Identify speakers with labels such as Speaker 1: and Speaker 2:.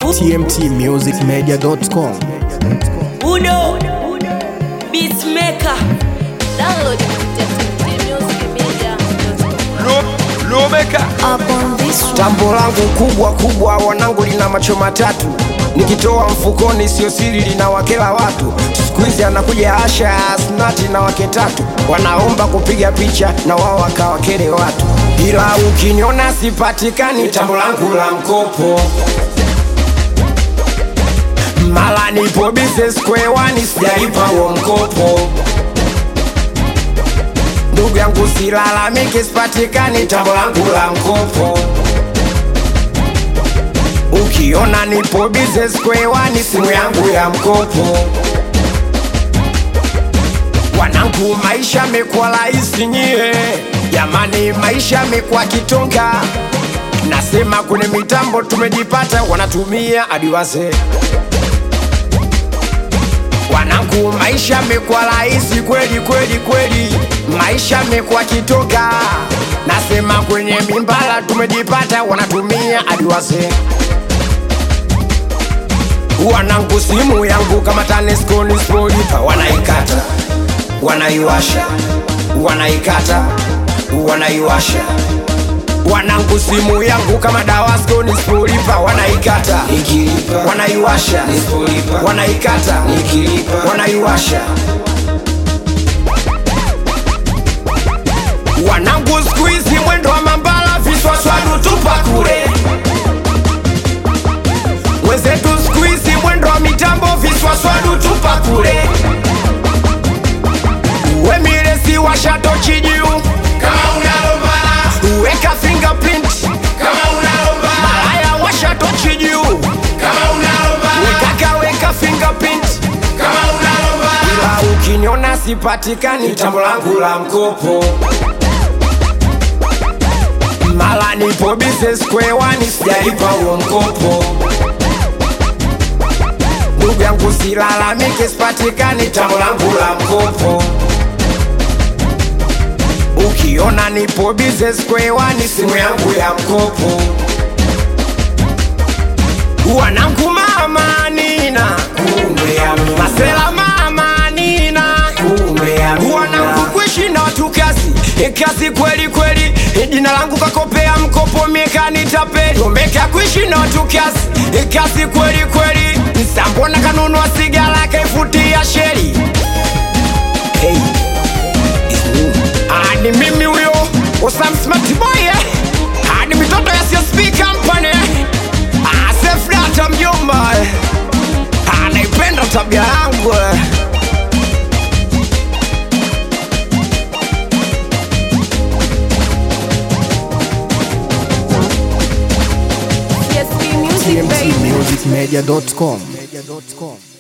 Speaker 1: tmtmusicmedia.com.
Speaker 2: Udo Beatmaker. Download
Speaker 3: Tambo langu kubwa wanangu lina macho matatu. Nikitoa mfukoni sio siri linawakela watu. Siku hizi anakuja Asha Asnati na wake tatu. Wanaomba kupiga picha na wao wakawakele watu. Ila ukiniona sipatikani tambo langu la mkopo. Mala nipo business square one sijalipa huo mkopo. Ndugu yangu silalamike sipatikani tambo langu la mkopo. Ukiona nipo business square one simu yangu ya mkopo. Wanangu maisha mekuwa rahisi nyie. Jamani maisha mekuwa kitonga. Nasema kwenye mitambo tumejipata wanatumia hadi wazee. Wanangu maisha mekuwa rahisi kweli. Maisha mekuwa kitonga. Nasema kwenye mimbala tumejipata wanatumia hadi wazee. Wanangu simu yangu kama TANESCO nisipolipa wanaikata, wanaiwasha, wanaikata, wanaiwasha. Wanangu simu yangu kama DAWASCO nisipolipa wanaikata, nikilipa wanaiwasha, nisipolipa wanaikata, nikilipa wanaiwasha. Wanangu siku hizi mwendo wa mambala viswaswadu tupa kule. Wenzetu siku hizi mwendo wa mitambo viswaswadu tupa kule. Wemiresi washato chijiu kama unalombala. Weka fingerprint kama unalombala. Malaya washato chijiu kama unalombala. Weka fingerprint kama unalombala. Ila ukiniona sipatikani tambo langu la mkopo. Mala nipo business square one sijalipa huo mkopo. Ndugu yangu silalamike sipatikani tambo langu la mkopo. Ukiona nipo business square one simu yangu ya mkopo. Wanangu mama nina kumbe ya mimi. Masela mama nina kumbe ya mimi. Wanangu kuishi na watu kazi kweli. Jina langu kakopea mkopo mieka nitapeli. Omeka kuishi na watu kazi kweli. Nsambona kanunua sigara kaifutia sheri. Hey, ni mimi huyo Osam Smart Boy. Ni mitoto ya CSP Company. Safe data mjomba. Naipenda tabia yangu.
Speaker 1: tmtmusicmedia.com.